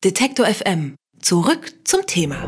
Detektor FM. Zurück zum Thema.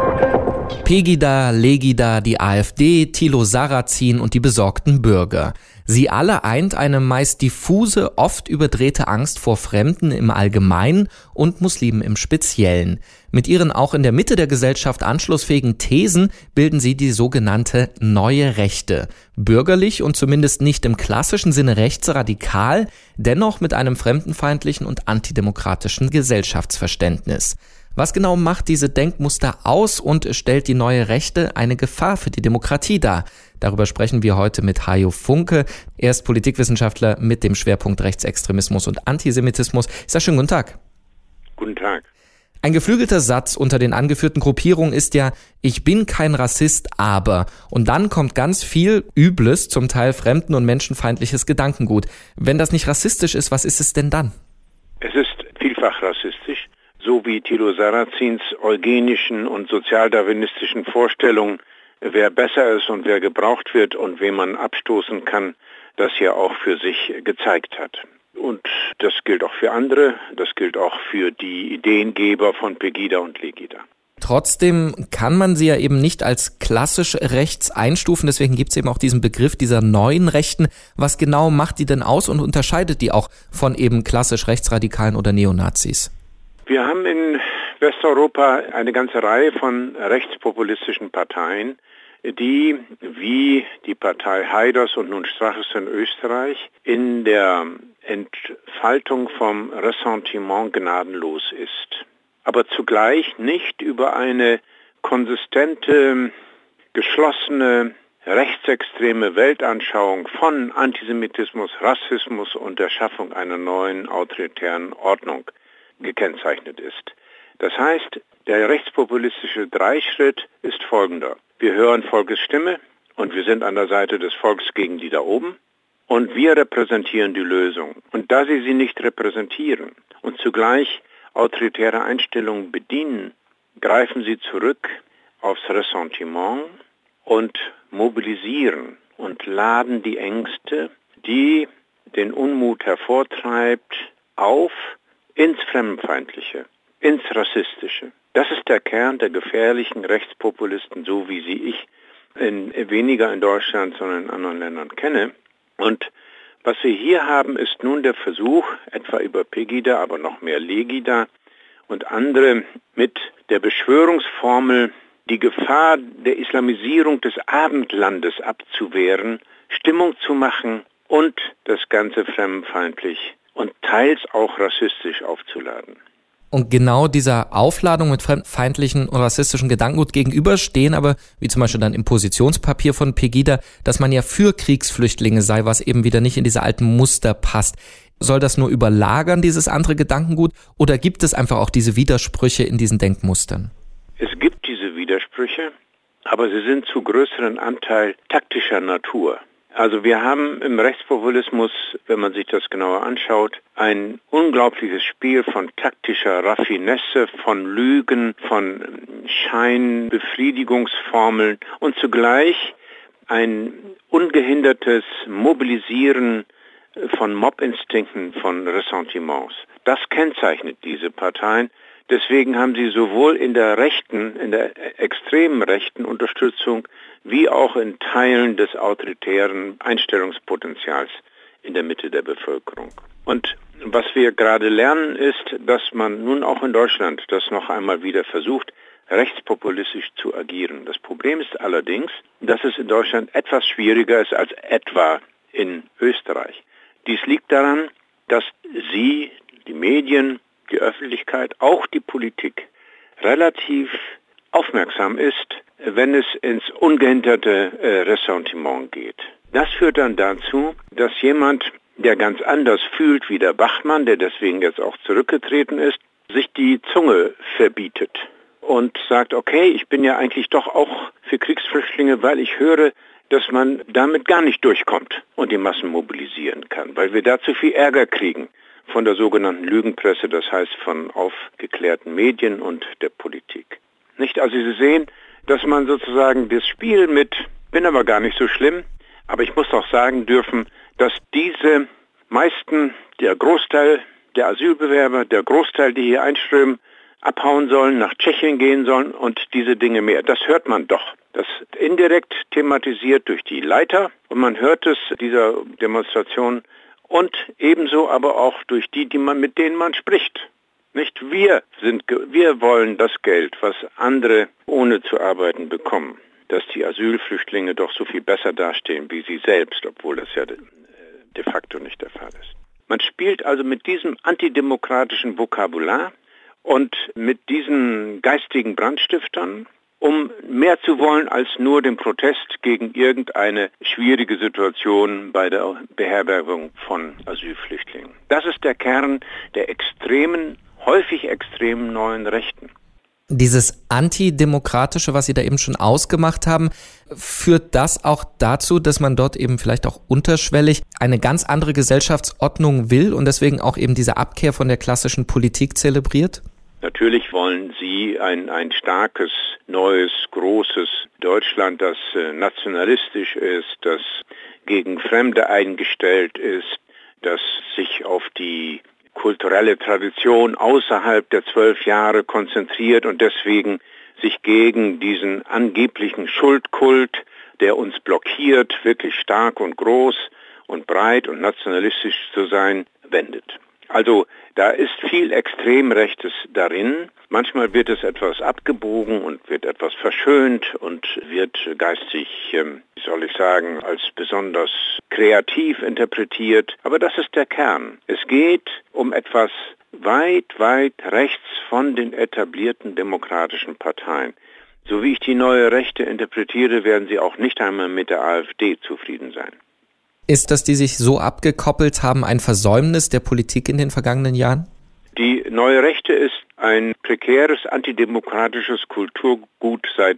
Pegida, Legida, die AfD, Thilo Sarrazin und die besorgten Bürger. Sie alle eint eine meist diffuse, oft überdrehte Angst vor Fremden im Allgemeinen und Muslimen im Speziellen. Mit ihren auch in der Mitte der Gesellschaft anschlussfähigen Thesen bilden sie die sogenannte Neue Rechte. Bürgerlich und zumindest nicht im klassischen Sinne rechtsradikal, dennoch mit einem fremdenfeindlichen und antidemokratischen Gesellschaftsverständnis. Was genau macht diese Denkmuster aus und stellt die Neue Rechte eine Gefahr für die Demokratie dar? Darüber sprechen wir heute mit Hajo Funke. Er ist Politikwissenschaftler mit dem Schwerpunkt Rechtsextremismus und Antisemitismus. Ich sage schönen guten Tag. Guten Tag. Ein geflügelter Satz unter den angeführten Gruppierungen ist ja, ich bin kein Rassist, aber. Und dann kommt ganz viel übles, zum Teil fremden- und menschenfeindliches Gedankengut. Wenn das nicht rassistisch ist, was ist es denn dann? Es ist vielfach rassistisch. So wie Thilo Sarrazins eugenischen und sozialdarwinistischen Vorstellungen, wer besser ist und wer gebraucht wird und wen man abstoßen kann, das ja auch für sich gezeigt hat. Und das gilt auch für andere, das gilt auch für die Ideengeber von Pegida und Legida. Trotzdem kann man sie ja eben nicht als klassisch rechts einstufen, deswegen gibt es eben auch diesen Begriff dieser neuen Rechten. Was genau macht die denn aus und unterscheidet die auch von eben klassisch rechtsradikalen oder Neonazis? Wir haben in Westeuropa eine ganze Reihe von rechtspopulistischen Parteien, die, wie die Partei Haiders und nun Straches in Österreich, in der Entfaltung vom Ressentiment gnadenlos ist. Aber zugleich nicht über eine konsistente, geschlossene, rechtsextreme Weltanschauung von Antisemitismus, Rassismus und der Schaffung einer neuen autoritären Ordnung gekennzeichnet ist. Das heißt, der rechtspopulistische Dreischritt ist folgender. Wir hören Volkes Stimme und wir sind an der Seite des Volks gegen die da oben und wir repräsentieren die Lösung. Und da sie nicht repräsentieren und zugleich autoritäre Einstellungen bedienen, greifen sie zurück aufs Ressentiment und mobilisieren und laden die Ängste, die den Unmut hervortreibt, auf ins Fremdenfeindliche, ins Rassistische. Das ist der Kern der gefährlichen Rechtspopulisten, so wie sie ich weniger in Deutschland, sondern in anderen Ländern kenne. Und was wir hier haben, ist nun der Versuch, etwa über Pegida, aber noch mehr Legida und andere mit der Beschwörungsformel die Gefahr der Islamisierung des Abendlandes abzuwehren, Stimmung zu machen und das Ganze fremdenfeindlich und teils auch rassistisch aufzuladen. Und genau dieser Aufladung mit fremdenfeindlichen und rassistischen Gedankengut gegenüberstehen aber, wie zum Beispiel dann im Positionspapier von Pegida, dass man ja für Kriegsflüchtlinge sei, was eben wieder nicht in diese alten Muster passt. Soll das nur überlagern, dieses andere Gedankengut, oder gibt es einfach auch diese Widersprüche in diesen Denkmustern? Es gibt diese Widersprüche, aber sie sind zu größeren Anteil taktischer Natur. Also wir haben im Rechtspopulismus, wenn man sich das genauer anschaut, ein unglaubliches Spiel von taktischer Raffinesse, von Lügen, von Scheinbefriedigungsformeln und zugleich ein ungehindertes Mobilisieren von Mobbinstinkten, von Ressentiments. Das kennzeichnet diese Parteien. Deswegen haben sie sowohl in der rechten, in der extremen rechten Unterstützung, wie auch in Teilen des autoritären Einstellungspotenzials in der Mitte der Bevölkerung. Und was wir gerade lernen ist, dass man nun auch in Deutschland das noch einmal wieder versucht, rechtspopulistisch zu agieren. Das Problem ist allerdings, dass es in Deutschland etwas schwieriger ist als etwa in Österreich. Dies liegt daran, dass Sie, die Medien, die Öffentlichkeit, auch die Politik relativ aufmerksam ist, wenn es ins ungehinderte Ressentiment geht. Das führt dann dazu, dass jemand, der ganz anders fühlt wie der Bachmann, der deswegen jetzt auch zurückgetreten ist, sich die Zunge verbietet und sagt, okay, ich bin ja eigentlich doch auch für Kriegsflüchtlinge, weil ich höre, dass man damit gar nicht durchkommt und die Massen mobilisieren kann, weil wir da zu viel Ärger kriegen von der sogenannten Lügenpresse, das heißt von aufgeklärten Medien und der Politik. Nicht? Also Sie sehen, dass man sozusagen das Spiel mit, bin aber gar nicht so schlimm, aber ich muss auch sagen dürfen, dass diese meisten, der Großteil der Asylbewerber, der Großteil, die hier einströmen, abhauen sollen, nach Tschechien gehen sollen und diese Dinge mehr. Das hört man doch. Das indirekt thematisiert durch die Leiter und man hört es dieser Demonstration und ebenso aber auch durch mit denen man spricht. Nicht wir wollen das Geld, was andere ohne zu arbeiten bekommen, dass die Asylflüchtlinge doch so viel besser dastehen wie sie selbst, obwohl das ja de facto nicht der Fall ist. Man spielt also mit diesem antidemokratischen Vokabular und mit diesen geistigen Brandstiftern, um mehr zu wollen als nur den Protest gegen irgendeine schwierige Situation bei der Beherbergung von Asylflüchtlingen. Das ist der Kern der häufig extremen neuen Rechten. Dieses Antidemokratische, was Sie da eben schon ausgemacht haben, führt das auch dazu, dass man dort eben vielleicht auch unterschwellig eine ganz andere Gesellschaftsordnung will und deswegen auch eben diese Abkehr von der klassischen Politik zelebriert? Natürlich wollen Sie ein starkes, neues, großes Deutschland, das nationalistisch ist, das gegen Fremde eingestellt ist, das sich auf die kulturelle Tradition außerhalb der 12 Jahre konzentriert und deswegen sich gegen diesen angeblichen Schuldkult, der uns blockiert, wirklich stark und groß und breit und nationalistisch zu sein, wendet. Also da ist viel Extremrechtes darin. Manchmal wird es etwas abgebogen und wird etwas verschönt und wird geistig, als besonders kreativ interpretiert. Aber das ist der Kern. Es geht um etwas weit, weit rechts von den etablierten demokratischen Parteien. So wie ich die neue Rechte interpretiere, werden sie auch nicht einmal mit der AfD zufrieden sein. Ist das, die sich so abgekoppelt haben, ein Versäumnis der Politik in den vergangenen Jahren? Die neue Rechte ist ein prekäres, antidemokratisches Kulturgut seit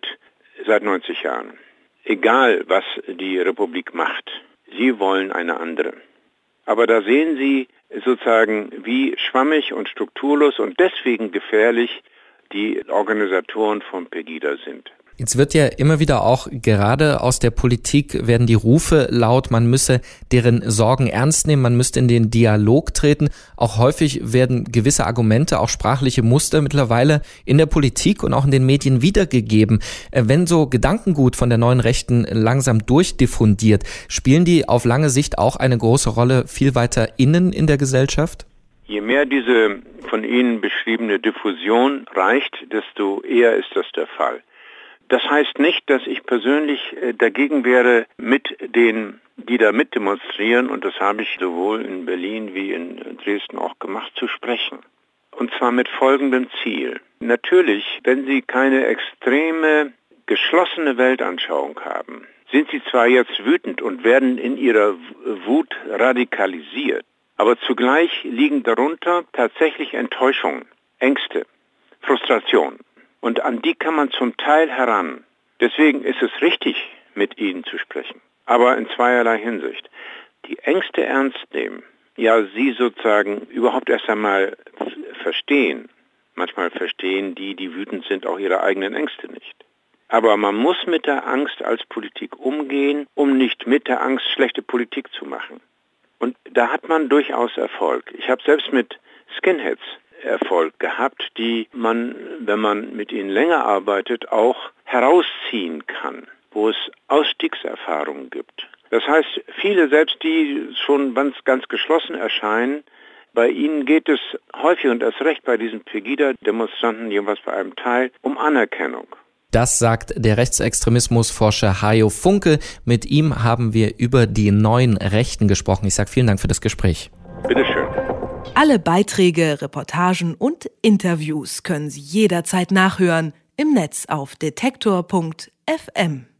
90 Jahren. Egal, was die Republik macht, sie wollen eine andere. Aber da sehen Sie sozusagen, wie schwammig und strukturlos und deswegen gefährlich die Organisatoren von Pegida sind. Jetzt wird ja immer wieder auch gerade aus der Politik werden die Rufe laut, man müsse deren Sorgen ernst nehmen, man müsste in den Dialog treten. Auch häufig werden gewisse Argumente, auch sprachliche Muster mittlerweile in der Politik und auch in den Medien wiedergegeben. Wenn so Gedankengut von der neuen Rechten langsam durchdiffundiert, spielen die auf lange Sicht auch eine große Rolle viel weiter innen in der Gesellschaft? Je mehr diese von Ihnen beschriebene Diffusion reicht, desto eher ist das der Fall. Das heißt nicht, dass ich persönlich dagegen wäre, mit denen, die da mitdemonstrieren, und das habe ich sowohl in Berlin wie in Dresden auch gemacht, zu sprechen. Und zwar mit folgendem Ziel. Natürlich, wenn Sie keine extreme, geschlossene Weltanschauung haben, sind Sie zwar jetzt wütend und werden in Ihrer Wut radikalisiert, aber zugleich liegen darunter tatsächlich Enttäuschungen, Ängste, Frustration. Und an die kann man zum Teil heran. Deswegen ist es richtig, mit ihnen zu sprechen. Aber in zweierlei Hinsicht. Die Ängste ernst nehmen, ja, sie sozusagen überhaupt erst einmal verstehen. Manchmal verstehen die wütend sind, auch ihre eigenen Ängste nicht. Aber man muss mit der Angst als Politik umgehen, um nicht mit der Angst schlechte Politik zu machen. Und da hat man durchaus Erfolg. Ich habe selbst mit Skinheads Erfolg gehabt, die man, wenn man mit ihnen länger arbeitet, auch herausziehen kann, wo es Ausstiegserfahrungen gibt. Das heißt, viele, selbst die schon ganz geschlossen erscheinen, bei ihnen geht es häufig und erst recht bei diesen Pegida-Demonstranten, jeweils bei einem Teil, um Anerkennung. Das sagt der Rechtsextremismusforscher Hajo Funke. Mit ihm haben wir über die neuen Rechten gesprochen. Ich sage vielen Dank für das Gespräch. Bitteschön. Alle Beiträge, Reportagen und Interviews können Sie jederzeit nachhören im Netz auf detektor.fm.